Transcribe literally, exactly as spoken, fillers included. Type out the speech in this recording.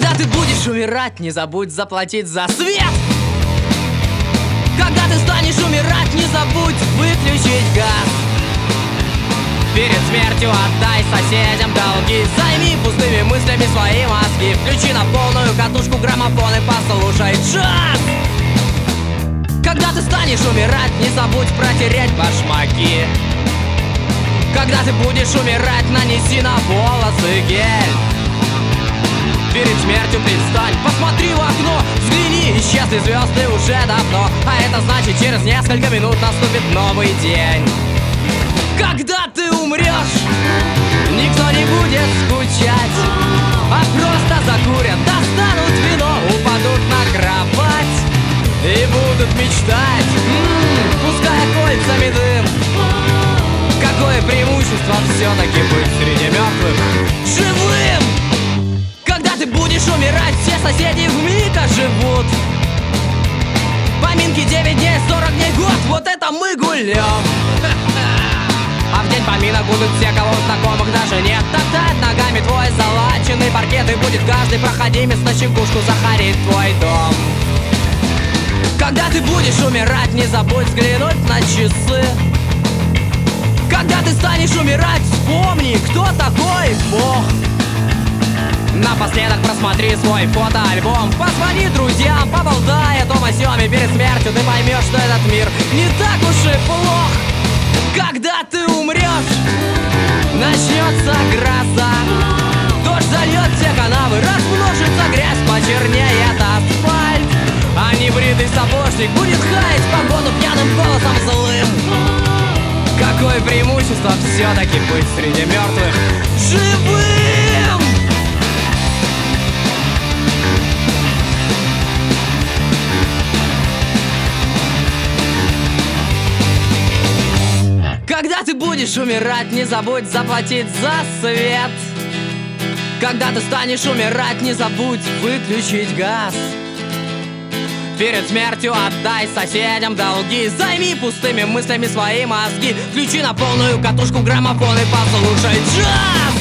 Когда ты будешь умирать, не забудь заплатить за свет. Когда ты станешь умирать, не забудь выключить газ. Перед смертью отдай соседям долги. Займи пустыми мыслями свои мозги. Включи на полную катушку граммофон и послушай джаз. Когда ты станешь умирать, не забудь протереть башмаки. Когда ты будешь умирать, нанеси на волосы гель. Перед смертью предстань, посмотри в окно, взгляни, исчезли звезды уже давно. А это значит, через несколько минут наступит новый день. Когда ты умрешь, никто не будет скучать, а просто закурят, достанут вино, упадут на кровать и будут мечтать, м-м, пуская кольцами дым. Какое преимущество все-таки быть среди мертвых живым. Когда ты будешь умирать, все соседи вмиг оживут. Поминки девять дней, сорок дней, год, вот это мы гулем. А в день поминок будут все, кого знакомых даже нет. Топтать ногами твой залаченный паркет, и будет каждый проходимец на щекушку захарить твой дом. Когда ты будешь умирать, не забудь взглянуть на часы. Когда ты станешь умирать, вспомни, кто такой Бог. Напоследок просмотри свой фотоальбом, позвони друзьям, поболтай о том о сёме. Перед смертью ты поймешь, что этот мир не так уж и плох. Когда ты умрешь, начнется гроза. Дождь зальет все канавы, размножится грязь, почернеет асфальт. А небритый сапожник будет хаять погоду пьяным голосом злым. Какое преимущество все-таки быть среди мертвых живым! Когда ты будешь умирать, не забудь заплатить за свет. Когда ты станешь умирать, не забудь выключить газ. Перед смертью отдай соседям долги. Займи пустыми мыслями свои мозги. Включи на полную катушку граммофон и послушай джаз.